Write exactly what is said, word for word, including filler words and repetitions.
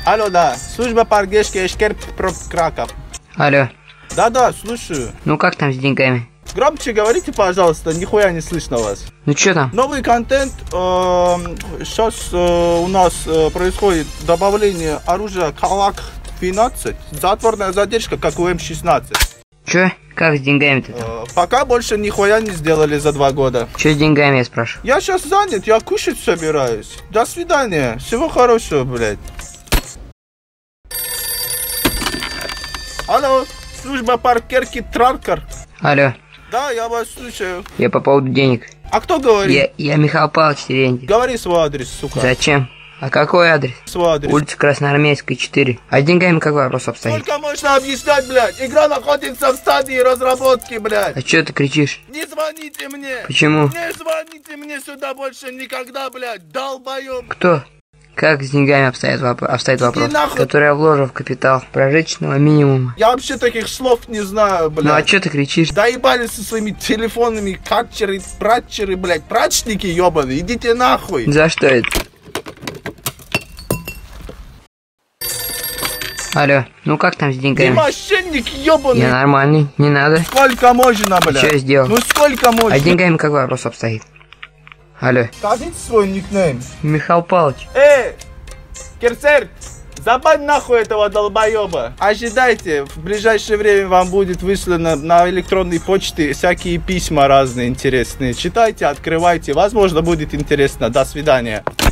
Алло, да. Служба паркгешки Эшкерп Краков. Алло. Да-да, слушаю. Ну как там с деньгами? Громче говорите, пожалуйста, нихуя не слышно вас. Ну чё там? Новый контент. Э, сейчас э, у нас э, происходит добавление оружия Калак двенадцать. Затворная задержка, как у эм шестнадцать. Чё? Как с деньгами-то там? Э, пока больше нихуя не сделали за два года. Чё с деньгами, я спрашиваю? Я сейчас занят, я кушать собираюсь. До свидания. Всего хорошего, блядь. Алло, служба паркерки Траркар. Алло. Да, я вас слушаю. Я по поводу денег. А кто говорит? Я, я Михаил Павлович Терентьев. Говори свой адрес, сука. Зачем? А какой адрес? Свой адрес. Улица Красноармейская, четыре. А с деньгами как вопрос обстоит? Сколько можно объяснять, блядь? Игра находится в стадии разработки, блядь. А чё ты кричишь? Не звоните мне. Почему? Не звоните мне сюда больше никогда, блядь. Долбоёб. Кто? Как с деньгами обстоит, воп- обстоит вопрос? нахуй. Который я вложу в капитал прожиточного минимума. Я вообще таких слов не знаю, блядь. Ну а чё ты кричишь? Доебались со своими телефонами, катчеры, пратчеры, блядь. Прачники ёбаные, идите нахуй. За что это? Алло, ну как там с Ты деньгами? мошенник ёбаный. Я нормальный, не надо. Сколько можно, блядь? Чё я сделал? Ну сколько можно? А с деньгами как вопрос обстоит? Алло, Скажите свой никнейм. Михаил Павлович. Эй, Керцер, забань нахуй этого долбоеба. Ожидайте, в ближайшее время вам будет выслано на электронной почте всякие письма разные интересные. Читайте, открывайте, возможно будет интересно. До свидания.